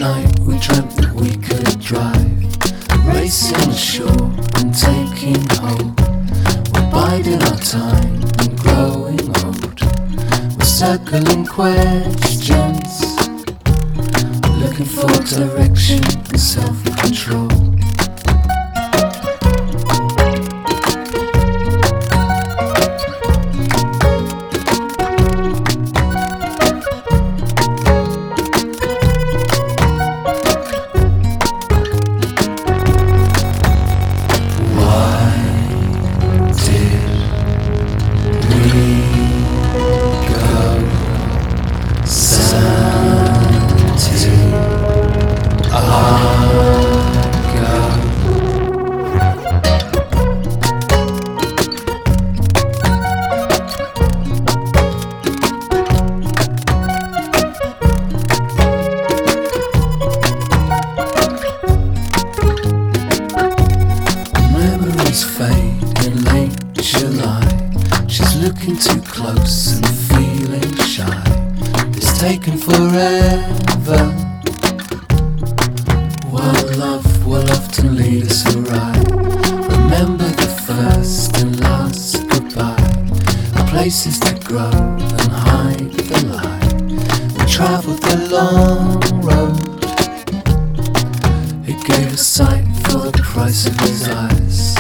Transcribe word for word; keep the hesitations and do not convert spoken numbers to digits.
night we dreamt that we could drive, racing ashore and taking hold. We're biding our time and growing old. We're circling questions, looking for direction and self-control. Fade in late July. She's looking too close and feeling shy. It's taken forever, while love will often lead us awry. Remember the first and last goodbye, the places to grow and hide the lie. We travelled the long road, it gave us sight for the price of his eyes.